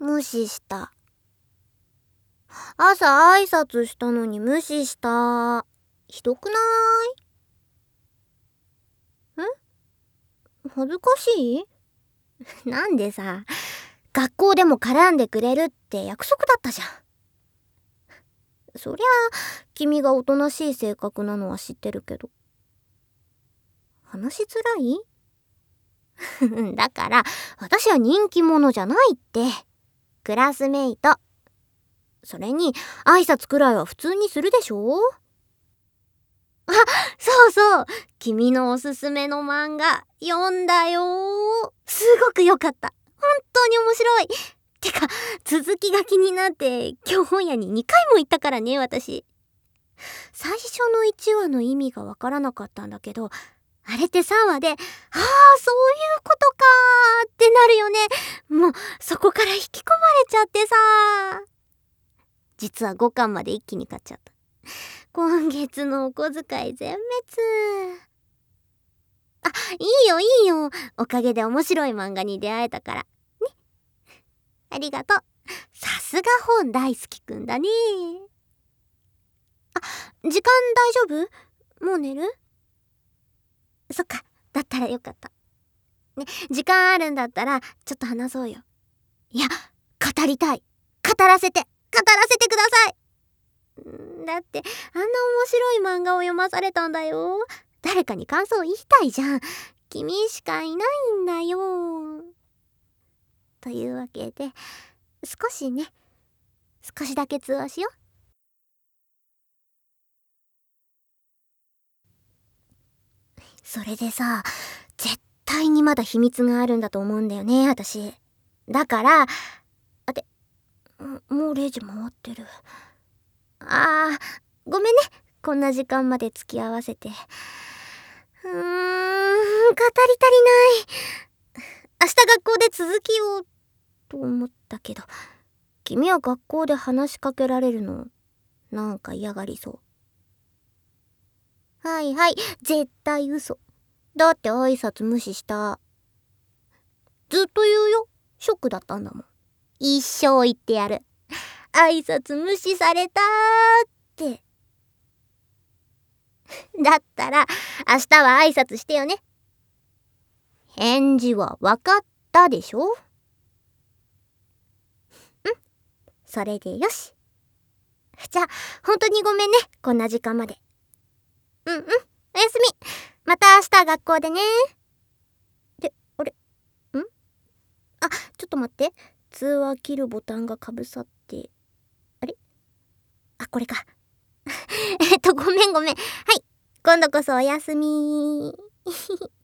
無視した。朝挨拶したのに無視した。ひどくない？恥ずかしい？なんでさ、学校でも絡んでくれるって約束だったじゃん。そりゃあ君がおとなしい性格なのは知ってるけど。話しづらい？だから私は人気者じゃないって。クラスメイト。それに挨拶くらいは普通にするでしょ？あ、そうそう、君のおすすめの漫画読んだよ。すごく良かった。本当に面白い。てか続きが気になって今日本屋に2回も行ったからね。私最初の1話の意味がわからなかったんだけど、あれって3話で、そういうことかーってなるよね。もうそこから引き込まれちゃってさ。実は5巻まで一気に買っちゃった。今月のお小遣い全滅。いいよいいよ、おかげで面白い漫画に出会えたからね。ありがとう。さすが本大好きくんだね。時間大丈夫？もう寝る？そっか、だったらよかった。ね、時間あるんだったらちょっと話そうよ。いや、語りたい。語らせてください。だってあんな面白い漫画を読まされたんだよ。誰かに感想言いたいじゃん。君しかいないんだよ。というわけで少しだけ通話しよう。それでさ、絶対にまだ秘密があるんだと思うんだよね、私。だからもう0時回ってる。ごめんね、こんな時間まで付き合わせて。語り足りない。明日学校で続きをと思ったけど、君は学校で話しかけられるのなんか嫌がりそう。はいはい、絶対嘘。だって挨拶無視した。ずっと言うよ。ショックだったんだもん。一生言ってやる。挨拶無視されたーって。だったら明日は挨拶してよね。返事はわかったでしょ？それでよし。じゃあ本当にごめんね、こんな時間まで。おやすみ。また明日学校でね。あれ？ちょっと待って、通話切るボタンがかぶさって、あれ？これか。ごめん。はい、今度こそおやすみ。